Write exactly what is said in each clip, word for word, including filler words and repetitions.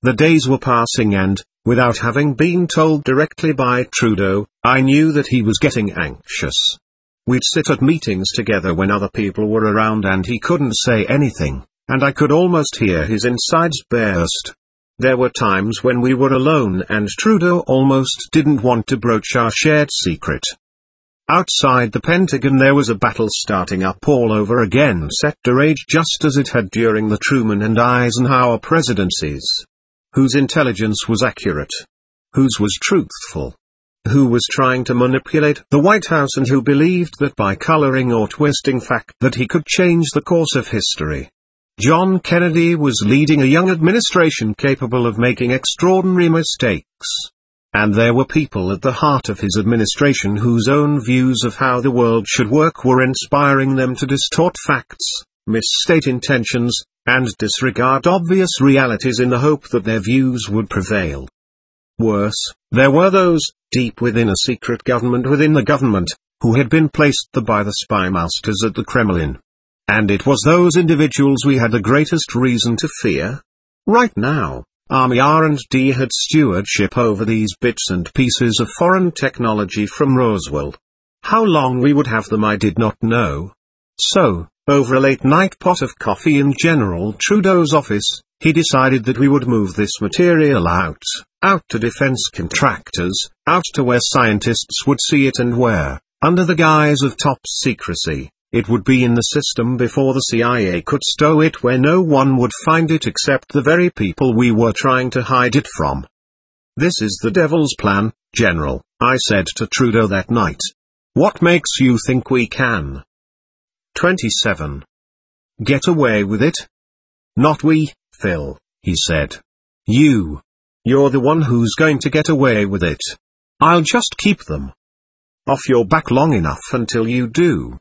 The days were passing and, without having been told directly by Trudeau, I knew that he was getting anxious. We'd sit at meetings together when other people were around and he couldn't say anything, and I could almost hear his insides burst. There were times when we were alone and Trudeau almost didn't want to broach our shared secret. Outside the Pentagon there was a battle starting up all over again, set to rage just as it had during the Truman and Eisenhower presidencies. Whose intelligence was accurate? Whose was truthful? Who was trying to manipulate the White House and who believed that by coloring or twisting fact that he could change the course of history? John Kennedy was leading a young administration capable of making extraordinary mistakes. And there were people at the heart of his administration whose own views of how the world should work were inspiring them to distort facts, misstate intentions, and disregard obvious realities in the hope that their views would prevail. Worse, there were those, deep within a secret government within the government, who had been placed there by the spy masters at the Kremlin. And it was those individuals we had the greatest reason to fear. Right now, Army R and D had stewardship over these bits and pieces of foreign technology from Roswell. How long we would have them I did not know. So, over a late-night pot of coffee in General Trudeau's office, he decided that we would move this material out, out to defense contractors, out to where scientists would see it and where, under the guise of top secrecy, it would be in the system before the C I A could stow it where no one would find it except the very people we were trying to hide it from. This is the devil's plan, General, I said to Trudeau that night. What makes you think we can? twenty-seven. Get away with it? Not we, Phil, he said. You. You're the one who's going to get away with it. I'll just keep them off your back long enough until you do.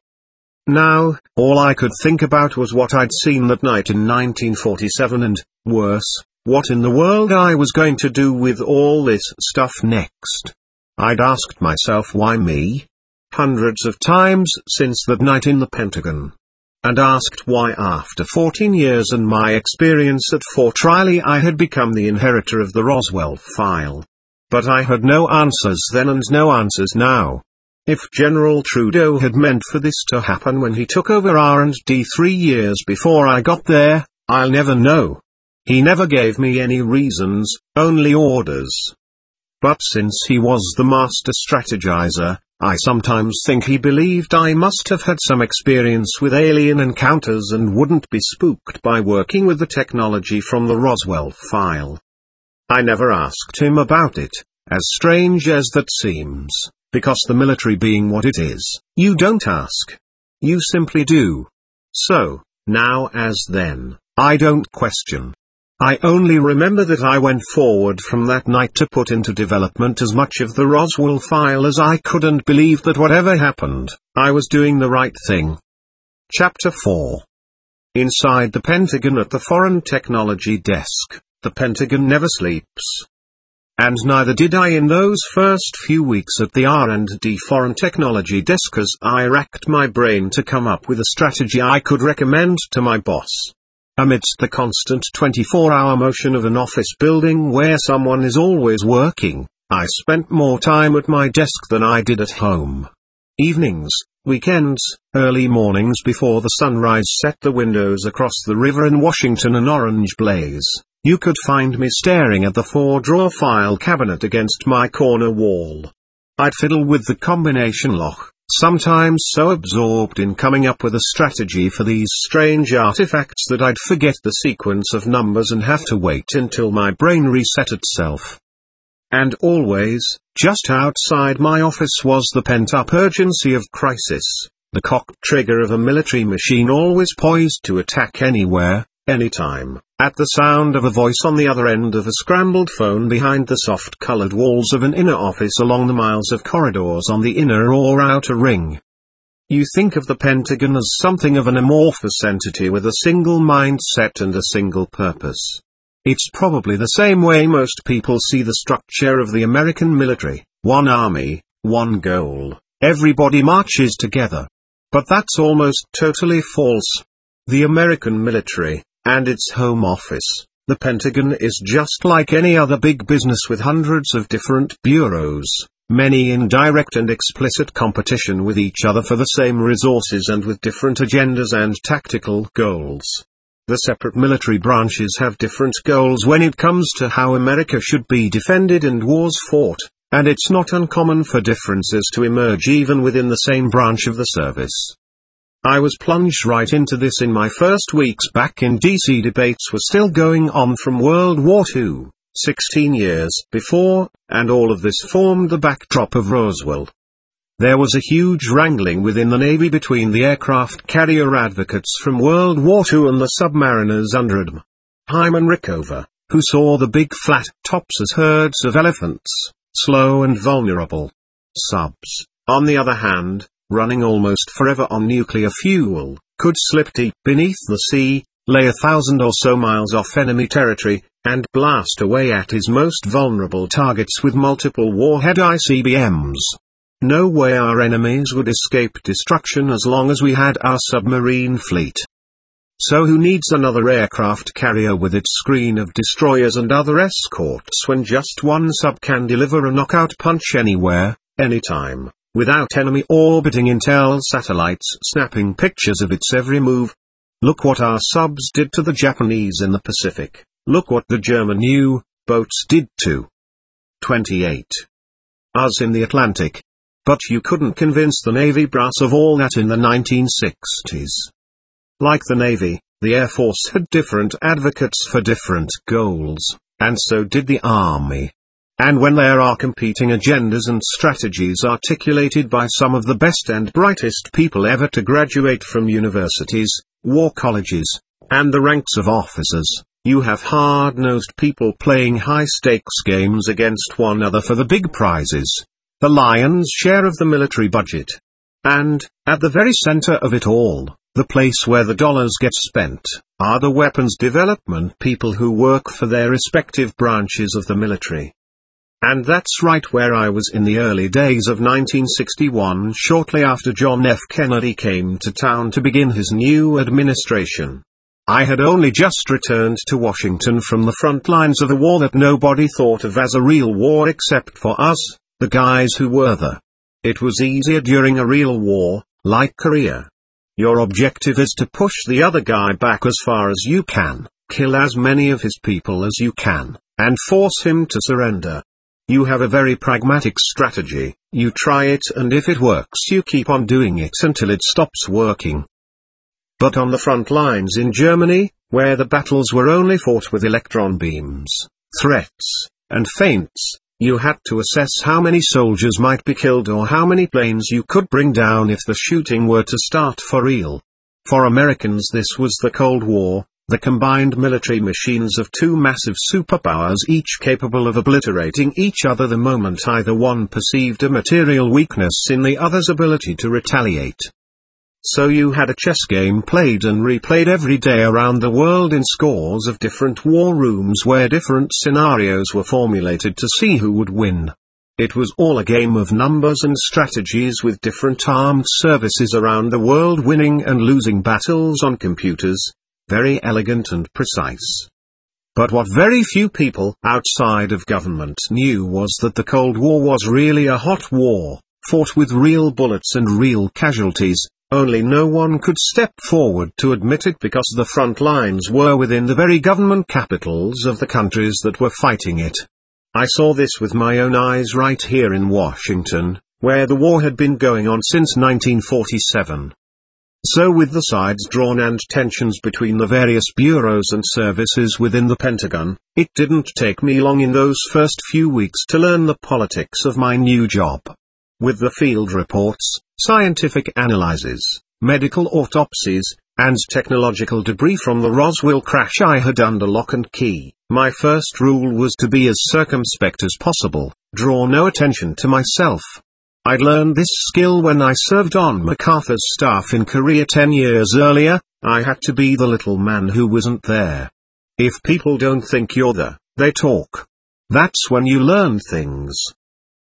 Now, all I could think about was what I'd seen that night in nineteen forty-seven and, worse, what in the world I was going to do with all this stuff next. I'd asked myself why me? Hundreds of times since that night in the Pentagon. And asked why after fourteen years and my experience at Fort Riley I had become the inheritor of the Roswell file. But I had no answers then and no answers now. If General Trudeau had meant for this to happen when he took over R and D three years before I got there, I'll never know. He never gave me any reasons, only orders. But since he was the master strategizer, I sometimes think he believed I must have had some experience with alien encounters and wouldn't be spooked by working with the technology from the Roswell file. I never asked him about it, as strange as that seems, because the military being what it is, you don't ask. You simply do. So, now as then, I don't question. I only remember that I went forward from that night to put into development as much of the Roswell file as I could and believe that whatever happened, I was doing the right thing. Chapter four. Inside the Pentagon at the Foreign Technology Desk, the Pentagon never sleeps. And neither did I in those first few weeks at the R and D Foreign Technology Desk as I racked my brain to come up with a strategy I could recommend to my boss. Amidst the constant twenty-four hour motion of an office building where someone is always working, I spent more time at my desk than I did at home. Evenings, weekends, early mornings before the sunrise set the windows across the river in Washington an orange blaze, you could find me staring at the four-drawer file cabinet against my corner wall. I'd fiddle with the combination lock, sometimes so absorbed in coming up with a strategy for these strange artifacts that I'd forget the sequence of numbers and have to wait until my brain reset itself. And always, just outside my office was the pent-up urgency of crisis, the cocked trigger of a military machine always poised to attack anywhere, anytime, at the sound of a voice on the other end of a scrambled phone behind the soft-colored walls of an inner office along the miles of corridors on the inner or outer ring. You think of the Pentagon as something of an amorphous entity with a single mindset and a single purpose. It's probably the same way most people see the structure of the American military, one army, one goal, everybody marches together. But that's almost totally false. The American military, and its home office, The Pentagon is just like any other big business with hundreds of different bureaus, many in direct and explicit competition with each other for the same resources and with different agendas and tactical goals. The separate military branches have different goals when it comes to how America should be defended and wars fought, and it's not uncommon for differences to emerge even within the same branch of the service. I was plunged right into this in my first weeks back in D C. Debates were still going on from World War Two, sixteen years before, and all of this formed the backdrop of Roswell. There was a huge wrangling within the Navy between the aircraft carrier advocates from World War Two and the submariners under Admiral Hyman Rickover, who saw the big flat tops as herds of elephants, slow and vulnerable. Subs, on the other hand, running almost forever on nuclear fuel, could slip deep beneath the sea, lay a thousand or so miles off enemy territory, and blast away at his most vulnerable targets with multiple warhead I C B Ms. No way our enemies would escape destruction as long as we had our submarine fleet. So who needs another aircraft carrier with its screen of destroyers and other escorts when just one sub can deliver a knockout punch anywhere, anytime, without enemy orbiting intel satellites snapping pictures of its every move? Look what our subs did to the Japanese in the Pacific. Look what the German U-boats did to twenty-eight us in the Atlantic. But you couldn't convince the Navy brass of all that in the nineteen sixties. Like the Navy, the Air Force had different advocates for different goals, and so did the Army. And when there are competing agendas and strategies articulated by some of the best and brightest people ever to graduate from universities, war colleges, and the ranks of officers, you have hard-nosed people playing high-stakes games against one another for the big prizes, the lion's share of the military budget. And, at the very center of it all, the place where the dollars get spent, are the weapons development people who work for their respective branches of the military. And that's right where I was in the early days of nineteen sixty-one, shortly after John F. Kennedy came to town to begin his new administration. I had only just returned to Washington from the front lines of a war that nobody thought of as a real war except for us, the guys who were there. It was easier during a real war, like Korea. Your objective is to push the other guy back as far as you can, kill as many of his people as you can, and force him to surrender. You have a very pragmatic strategy, you try it and if it works you keep on doing it until it stops working. But on the front lines in Germany, where the battles were only fought with electron beams, threats, and feints, you had to assess how many soldiers might be killed or how many planes you could bring down if the shooting were to start for real. For Americans this was the Cold War, the combined military machines of two massive superpowers each capable of obliterating each other the moment either one perceived a material weakness in the other's ability to retaliate. So you had a chess game played and replayed every day around the world in scores of different war rooms where different scenarios were formulated to see who would win. It was all a game of numbers and strategies with different armed services around the world winning and losing battles on computers, very elegant and precise. But what very few people outside of government knew was that the Cold War was really a hot war, fought with real bullets and real casualties. Only no one could step forward to admit it because the front lines were within the very government capitals of the countries that were fighting it. I saw this with my own eyes right here in Washington, where the war had been going on since nineteen forty-seven. So with the sides drawn and tensions between the various bureaus and services within the Pentagon, it didn't take me long in those first few weeks to learn the politics of my new job. With the field reports, scientific analyses, medical autopsies, and technological debris from the Roswell crash I had under lock and key, my first rule was to be as circumspect as possible, draw no attention to myself. I'd learned this skill when I served on MacArthur's staff in Korea ten years earlier. I had to be the little man who wasn't there. If people don't think you're there, they talk. That's when you learn things.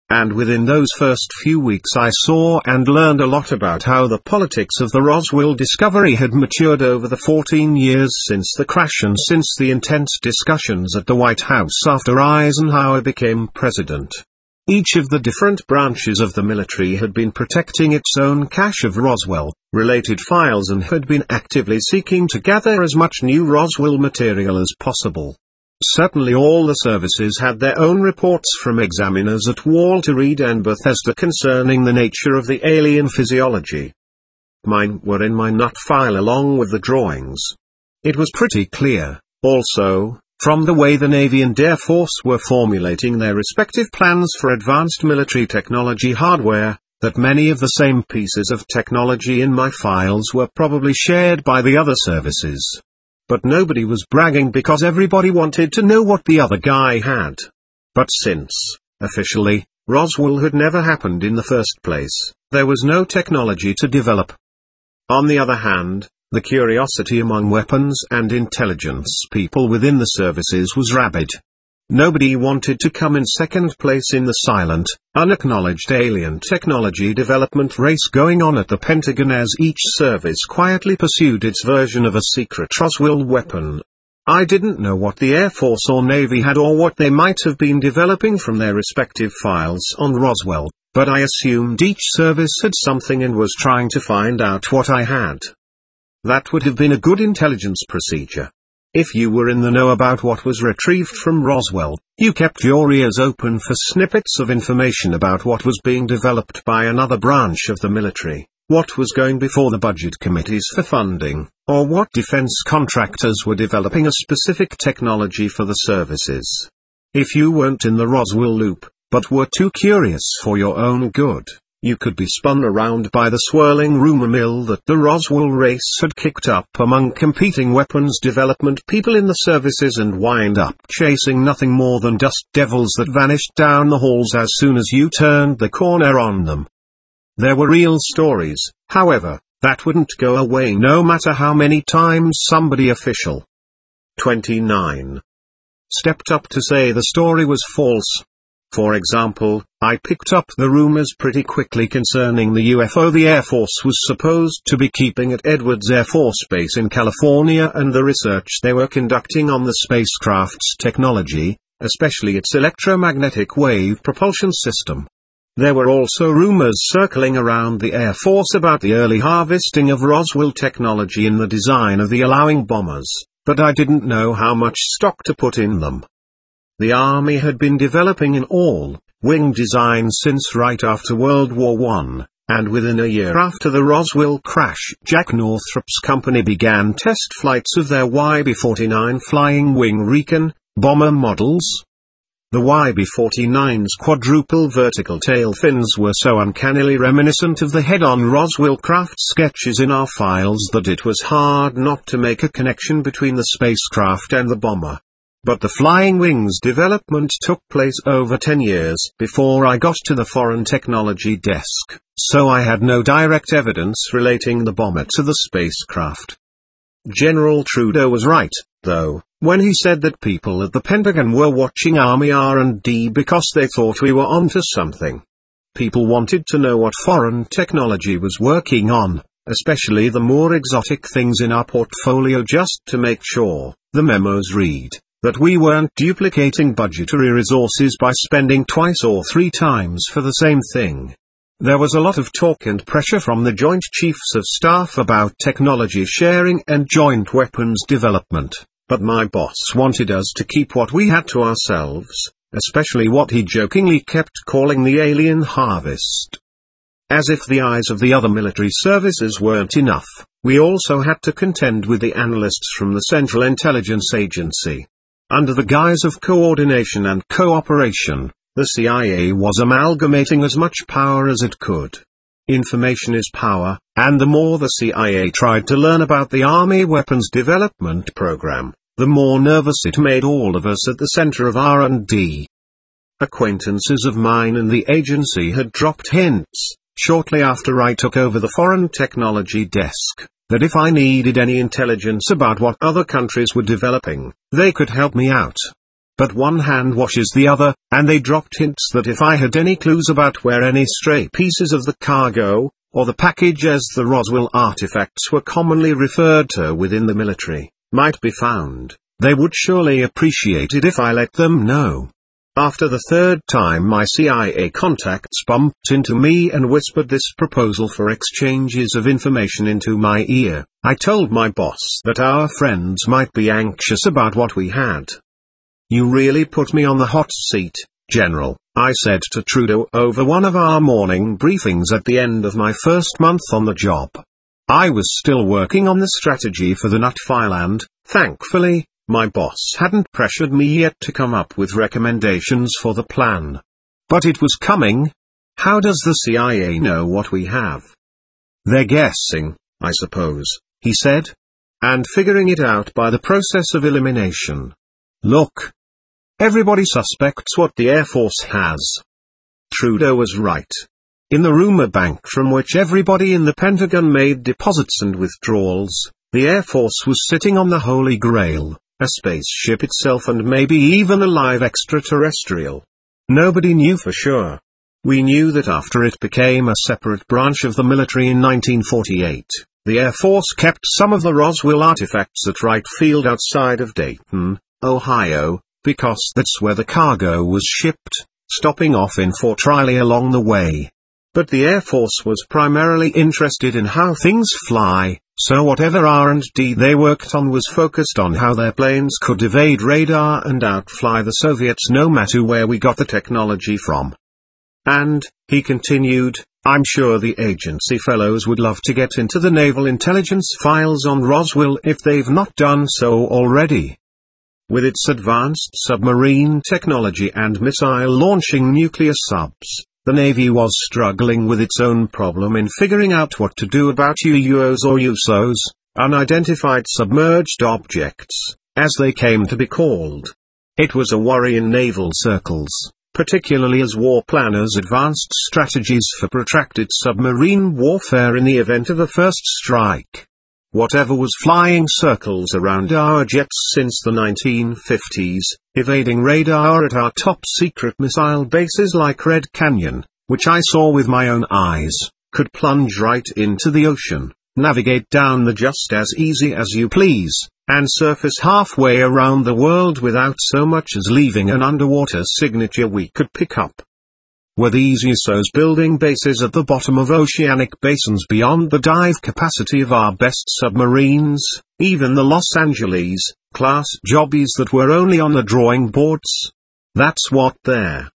And within those first few weeks I saw and learned a lot about how the politics of the Roswell discovery had matured over the fourteen years since the crash and since the intense discussions at the White House after Eisenhower became president. Each of the different branches of the military had been protecting its own cache of Roswell-related files and had been actively seeking to gather as much new Roswell material as possible. Certainly all the services had their own reports from examiners at Walter Reed and Bethesda concerning the nature of the alien physiology. Mine were in my nut file along with the drawings. It was pretty clear, also, from the way the Navy and Air Force were formulating their respective plans for advanced military technology hardware, that many of the same pieces of technology in my files were probably shared by the other services. But nobody was bragging because everybody wanted to know what the other guy had. But since, officially, Roswell had never happened in the first place, there was no technology to develop. On the other hand, the curiosity among weapons and intelligence people within the services was rabid. Nobody wanted to come in second place in the silent, unacknowledged alien technology development race going on at the Pentagon as each service quietly pursued its version of a secret Roswell weapon. I didn't know what the Air Force or Navy had or what they might have been developing from their respective files on Roswell, but I assumed each service had something and was trying to find out what I had. That would have been a good intelligence procedure. If you were in the know about what was retrieved from Roswell, you kept your ears open for snippets of information about what was being developed by another branch of the military, what was going before the budget committees for funding, or what defense contractors were developing a specific technology for the services. If you weren't in the Roswell loop, but were too curious for your own good, you could be spun around by the swirling rumor mill that the Roswell race had kicked up among competing weapons development people in the services and wind up chasing nothing more than dust devils that vanished down the halls as soon as you turned the corner on them. There were real stories, however, that wouldn't go away no matter how many times somebody official twenty-nine stepped up to say the story was false. For example, I picked up the rumors pretty quickly concerning the U F O the Air Force was supposed to be keeping at Edwards Air Force Base in California and the research they were conducting on the spacecraft's technology, especially its electromagnetic wave propulsion system. There were also rumors circling around the Air Force about the early harvesting of Roswell technology in the design of the allowing bombers, but I didn't know how much stock to put in them. The Army had been developing an all-wing design since right after World War One, and within a year after the Roswell crash, Jack Northrop's company began test flights of their Y B forty-nine Flying Wing Recon bomber models. The Y B forty-nine's quadruple vertical tail fins were so uncannily reminiscent of the head-on Roswell craft sketches in our files that it was hard not to make a connection between the spacecraft and the bomber. But the Flying Wings development took place over ten years before I got to the foreign technology desk, so I had no direct evidence relating the bomber to the spacecraft. General Trudeau was right, though, when he said that people at the Pentagon were watching Army R and D because they thought we were onto something. People wanted to know what foreign technology was working on, especially the more exotic things in our portfolio, just to make sure, the memos read, that we weren't duplicating budgetary resources by spending twice or three times for the same thing. There was a lot of talk and pressure from the Joint Chiefs of Staff about technology sharing and joint weapons development, but my boss wanted us to keep what we had to ourselves, especially what he jokingly kept calling the alien harvest. As if the eyes of the other military services weren't enough, we also had to contend with the analysts from the Central Intelligence Agency. Under the guise of coordination and cooperation, the C I A was amalgamating as much power as it could. Information is power, and the more the C I A tried to learn about the Army weapons development program, the more nervous it made all of us at the center of R and D. Acquaintances of mine in the agency had dropped hints, shortly after I took over the foreign technology desk, that if I needed any intelligence about what other countries were developing, they could help me out. but one hand washes the other, and they dropped hints that if I had any clues about where any stray pieces of the cargo, or the package as the Roswell artifacts were commonly referred to within the military, might be found, they would surely appreciate it if I let them know. After the third time my C I A contacts bumped into me and whispered this proposal for exchanges of information into my ear, I told my boss that our friends might be anxious about what we had. "You really put me on the hot seat, General," I said to Trudeau over one of our morning briefings at the end of my first month on the job. I was still working on the strategy for the Nut file and, thankfully, my boss hadn't pressured me yet to come up with recommendations for the plan. But it was coming. How does the C I A know what we have? "They're guessing, I suppose," he said. "And figuring it out by the process of elimination. Look. Everybody suspects what the Air Force has." Trudeau was right. In the rumor bank from which everybody in the Pentagon made deposits and withdrawals, the Air Force was sitting on the Holy Grail, a spaceship itself and maybe even a live extraterrestrial. Nobody knew for sure. We knew that after it became a separate branch of the military in nineteen forty-eight, the Air Force kept some of the Roswell artifacts at Wright Field outside of Dayton, Ohio, because that's where the cargo was shipped, stopping off in Fort Riley along the way. But the Air Force was primarily interested in how things fly, so whatever R and D they worked on was focused on how their planes could evade radar and outfly the Soviets no matter where we got the technology from. And, he continued, I'm sure the agency fellows would love to get into the naval intelligence files on Roswell if they've not done so already. With its advanced submarine technology and missile-launching nuclear subs, the Navy was struggling with its own problem in figuring out what to do about U U Os or U S Os, unidentified submerged objects, as they came to be called. It was a worry in naval circles, particularly as war planners advanced strategies for protracted submarine warfare in the event of a first strike. Whatever was flying circles around our jets since the nineteen fifties, evading radar at our top-secret missile bases like Red Canyon, which I saw with my own eyes, could plunge right into the ocean, navigate down the just as easy as you please, and surface halfway around the world without so much as leaving an underwater signature we could pick up. Were these U S Os building bases at the bottom of oceanic basins beyond the dive capacity of our best submarines, even the Los Angeles-class jobbies that were only on the drawing boards? That's what their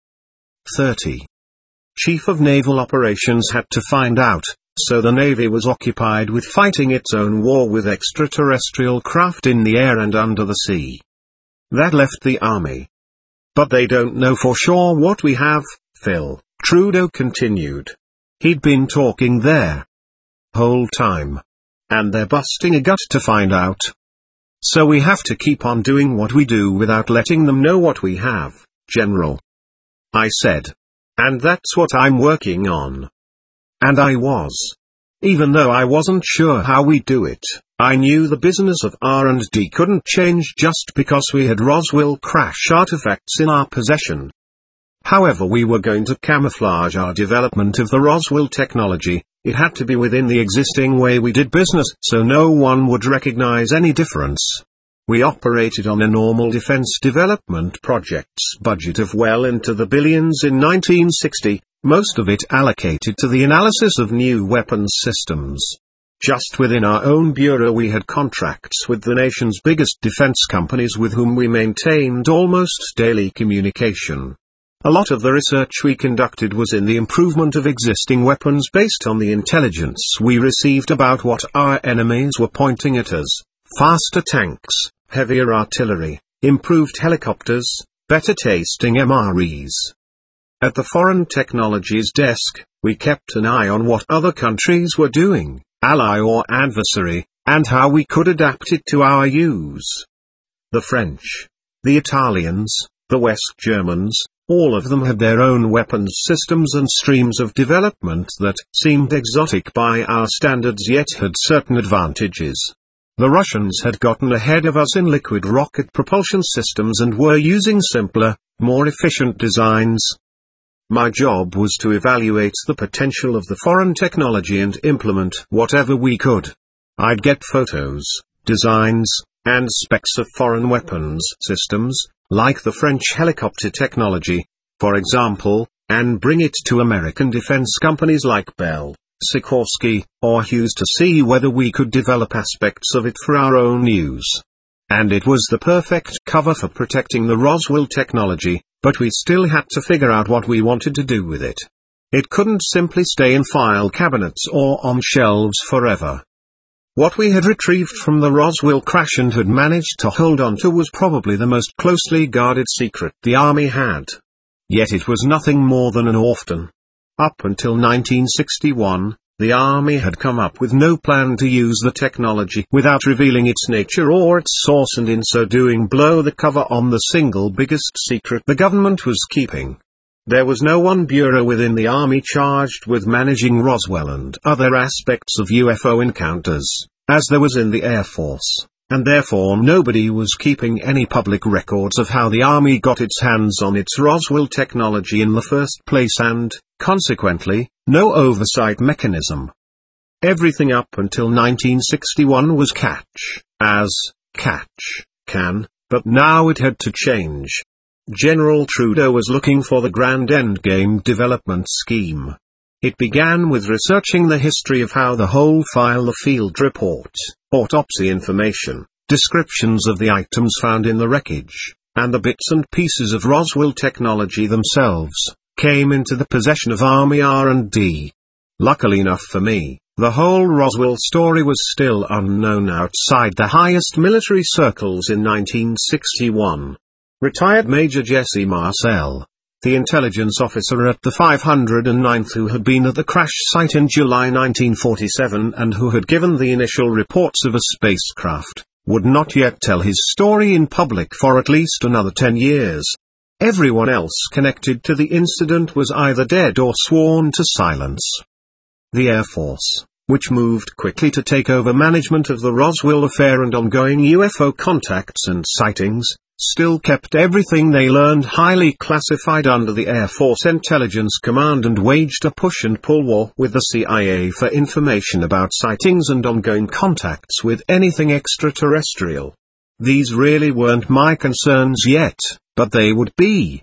thirty Chief of Naval Operations had to find out, so the Navy was occupied with fighting its own war with extraterrestrial craft in the air and under the sea. That left the Army. But they don't know for sure what we have, Phil, Trudeau continued. He'd been talking their whole time. And they're busting a gut to find out. So we have to keep on doing what we do without letting them know what we have, General. I said. And that's what I'm working on. And I was. Even though I wasn't sure how we do it, I knew the business of R and D couldn't change just because we had Roswell crash artifacts in our possession. However we were going to camouflage our development of the Roswell technology, it had to be within the existing way we did business so no one would recognize any difference. We operated on a normal defense development project's budget of well into the billions in nineteen sixty, most of it allocated to the analysis of new weapons systems. Just within our own bureau we had contracts with the nation's biggest defense companies with whom we maintained almost daily communication. A lot of the research we conducted was in the improvement of existing weapons based on the intelligence we received about what our enemies were pointing at us: faster tanks, heavier artillery, improved helicopters, better tasting M R Es. At the Foreign Technologies Desk, we kept an eye on what other countries were doing, ally or adversary, and how we could adapt it to our use. The French, the Italians, the West Germans, all of them had their own weapons systems and streams of development that seemed exotic by our standards yet had certain advantages. The Russians had gotten ahead of us in liquid rocket propulsion systems and were using simpler, more efficient designs. My job was to evaluate the potential of the foreign technology and implement whatever we could. I'd get photos, designs, and specs of foreign weapons systems, like the French helicopter technology, for example, and bring it to American defense companies like Bell, Sikorsky, or Hughes to see whether we could develop aspects of it for our own use. And it was the perfect cover for protecting the Roswell technology, but we still had to figure out what we wanted to do with it. It couldn't simply stay in file cabinets or on shelves forever. What we had retrieved from the Roswell crash and had managed to hold on to was probably the most closely guarded secret the Army had. Yet it was nothing more than an orphan. Up until nineteen sixty-one, the Army had come up with no plan to use the technology without revealing its nature or its source, and in so doing blow the cover on the single biggest secret the government was keeping. There was no one bureau within the Army charged with managing Roswell and other aspects of U F O encounters, as there was in the Air Force, and therefore nobody was keeping any public records of how the Army got its hands on its Roswell technology in the first place and, consequently, no oversight mechanism. Everything up until nineteen sixty-one was catch, as, catch, can, but now it had to change. General Trudeau was looking for the grand endgame development scheme. It began with researching the history of how the whole file, the field report, autopsy information, descriptions of the items found in the wreckage, and the bits and pieces of Roswell technology themselves, came into the possession of Army R and D. Luckily enough for me, the whole Roswell story was still unknown outside the highest military circles in nineteen sixty-one. Retired Major Jesse Marcel, the intelligence officer at the five hundred ninth who had been at the crash site in July nineteen forty-seven and who had given the initial reports of a spacecraft, would not yet tell his story in public for at least another ten years. Everyone else connected to the incident was either dead or sworn to silence. The Air Force, which moved quickly to take over management of the Roswell affair and ongoing U F O contacts and sightings, still kept everything they learned highly classified under the Air Force Intelligence Command and waged a push and pull war with the C I A for information about sightings and ongoing contacts with anything extraterrestrial. These really weren't my concerns yet, but they would be.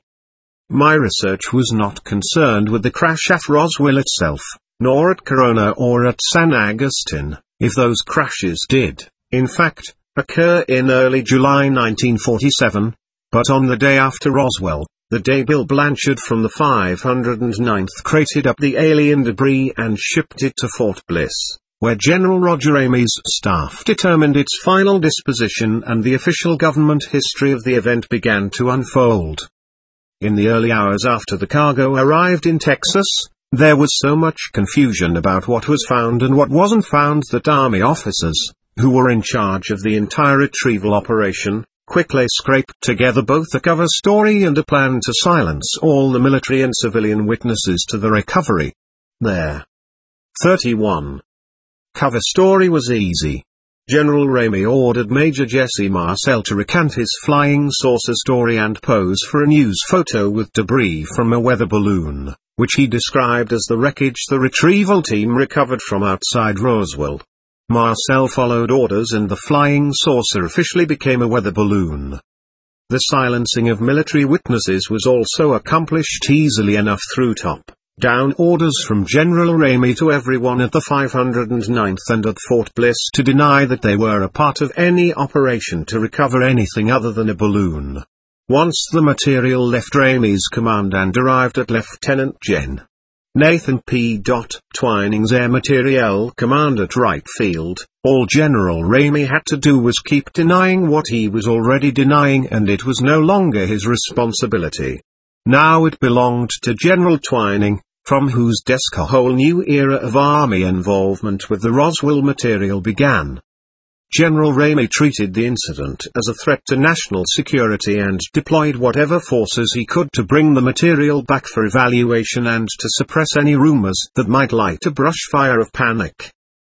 My research was not concerned with the crash at Roswell itself, nor at Corona or at San Agustin, if those crashes did, in fact, occur in early July nineteen forty-seven, but on the day after Roswell, the day Bill Blanchard from the five hundred ninth crated up the alien debris and shipped it to Fort Bliss, where General Roger Ramey's staff determined its final disposition and the official government history of the event began to unfold. In the early hours after the cargo arrived in Texas, there was so much confusion about what was found and what wasn't found that Army officers, who were in charge of the entire retrieval operation, quickly scraped together both a cover story and a plan to silence all the military and civilian witnesses to the recovery. There. thirty-one. Cover story was easy. General Ramey ordered Major Jesse Marcel to recant his flying saucer story and pose for a news photo with debris from a weather balloon, which he described as the wreckage the retrieval team recovered from outside Roswell. Marcel followed orders and the flying saucer officially became a weather balloon. The silencing of military witnesses was also accomplished easily enough through top-down orders from General Ramey to everyone at the five hundred ninth and at Fort Bliss to deny that they were a part of any operation to recover anything other than a balloon. Once the material left Ramey's command and arrived at Lieutenant Gen. Nathan P. Twining's Air Materiel Command at Wright Field, all General Ramey had to do was keep denying what he was already denying, and it was no longer his responsibility. Now it belonged to General Twining, from whose desk a whole new era of Army involvement with the Roswell material began. General Ramey treated the incident as a threat to national security and deployed whatever forces he could to bring the material back for evaluation and to suppress any rumors that might light a brush fire of panic.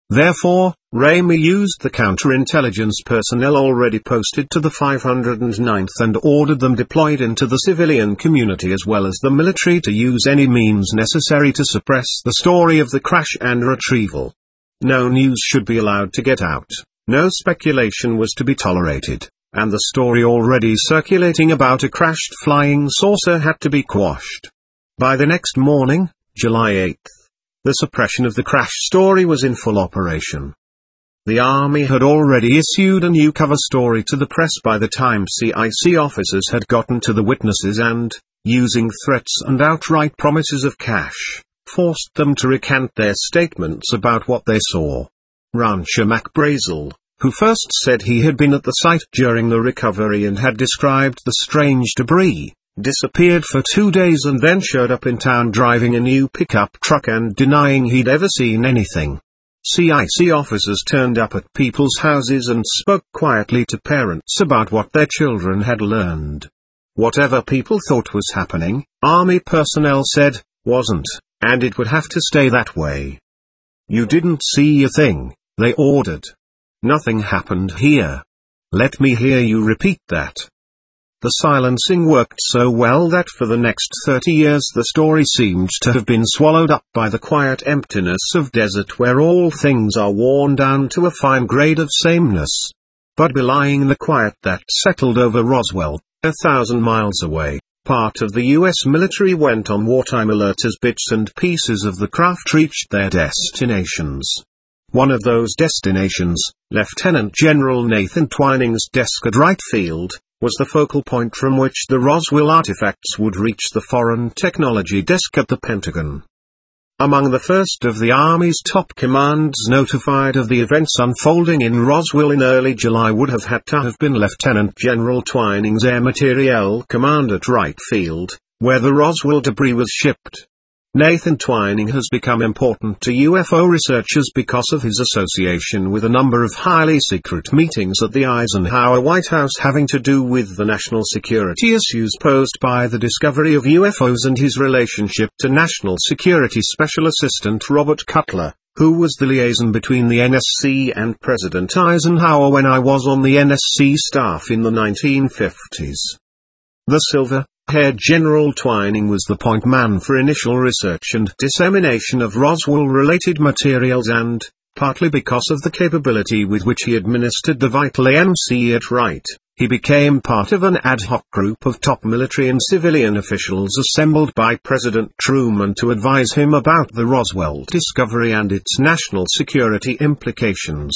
Therefore, Ramey used the counterintelligence personnel already posted to the five hundred ninth and ordered them deployed into the civilian community as well as the military to use any means necessary to suppress the story of the crash and retrieval. No news should be allowed to get out, no speculation was to be tolerated, and the story already circulating about a crashed flying saucer had to be quashed. By the next morning, July eighth, the suppression of the crash story was in full operation. The Army had already issued a new cover story to the press by the time C I C officers had gotten to the witnesses and, using threats and outright promises of cash, forced them to recant their statements about what they saw. Rancher Mac Brazel, who first said he had been at the site during the recovery and had described the strange debris, disappeared for two days and then showed up in town driving a new pickup truck and denying he'd ever seen anything. C I C officers turned up at people's houses and spoke quietly to parents about what their children had learned. Whatever people thought was happening, Army personnel said, wasn't, and it would have to stay that way. You didn't see a thing, they ordered. Nothing happened here. Let me hear you repeat that. The silencing worked so well that for the next thirty years the story seemed to have been swallowed up by the quiet emptiness of desert where all things are worn down to a fine grade of sameness. But belying the quiet that settled over Roswell, a thousand miles away, part of the U S military went on wartime alert as bits and pieces of the craft reached their destinations. One of those destinations, Lieutenant General Nathan Twining's desk at Wright Field, was the focal point from which the Roswell artifacts would reach the Foreign Technology Desk at the Pentagon. Among the first of the Army's top commands notified of the events unfolding in Roswell in early July would have had to have been Lieutenant General Twining's Air Materiel Command at Wright Field, where the Roswell debris was shipped. Nathan Twining has become important to U F O researchers because of his association with a number of highly secret meetings at the Eisenhower White House having to do with the national security issues posed by the discovery of U F Os and his relationship to National Security Special Assistant Robert Cutler, who was the liaison between the N S C and President Eisenhower when I was on the N S C staff in the nineteen fifties. The silver Haired General Twining was the point man for initial research and dissemination of Roswell-related materials and, partly because of the capability with which he administered the vital A M C at Wright, he became part of an ad hoc group of top military and civilian officials assembled by President Truman to advise him about the Roswell discovery and its national security implications.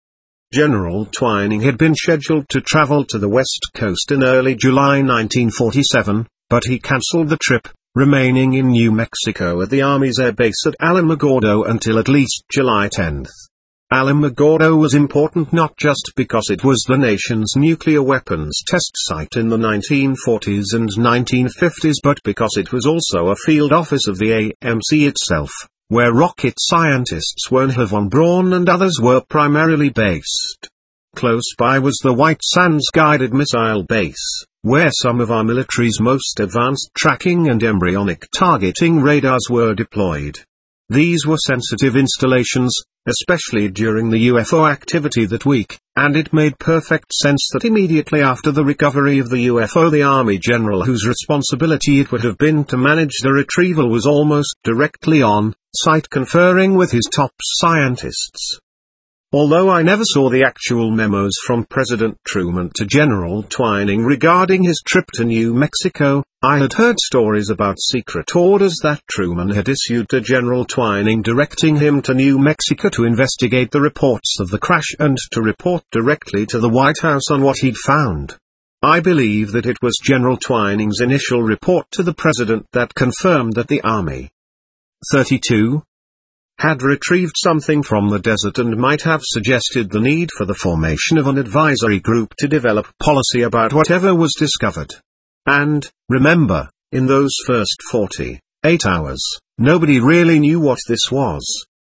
General Twining had been scheduled to travel to the West Coast in early July nineteen forty-seven, but he cancelled the trip, remaining in New Mexico at the Army's air base at Alamogordo until at least July tenth. Alamogordo was important not just because it was the nation's nuclear weapons test site in the nineteen forties and nineteen fifties but because it was also a field office of the A M C itself, where rocket scientists Wernher von Braun and others were primarily based. Close by was the White Sands Guided Missile Base, where some of our military's most advanced tracking and embryonic targeting radars were deployed. These were sensitive installations, especially during the U F O activity that week, and it made perfect sense that immediately after the recovery of the U F O the Army general whose responsibility it would have been to manage the retrieval was almost directly on site conferring with his top scientists. Although I never saw the actual memos from President Truman to General Twining regarding his trip to New Mexico, I had heard stories about secret orders that Truman had issued to General Twining directing him to New Mexico to investigate the reports of the crash and to report directly to the White House on what he'd found. I believe that it was General Twining's initial report to the President that confirmed that the Army thirty-two had retrieved something from the desert and might have suggested the need for the formation of an advisory group to develop policy about whatever was discovered. And, remember, in those first forty-eight hours, nobody really knew what this was.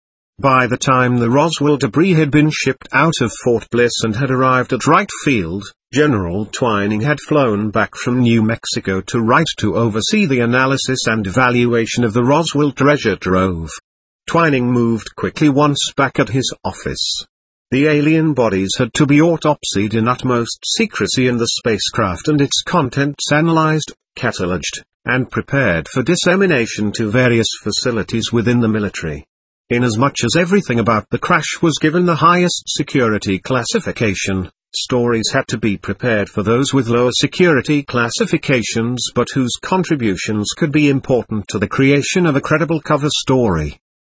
By the time the Roswell debris had been shipped out of Fort Bliss and had arrived at Wright Field, General Twining had flown back from New Mexico to Wright to oversee the analysis and evaluation of the Roswell treasure trove. Twining moved quickly once back at his office. The alien bodies had to be autopsied in utmost secrecy and the spacecraft and its contents analyzed, cataloged, and prepared for dissemination to various facilities within the military. Inasmuch as everything about the crash was given the highest security classification, stories had to be prepared for those with lower security classifications but whose contributions could be important to the creation of a credible cover story.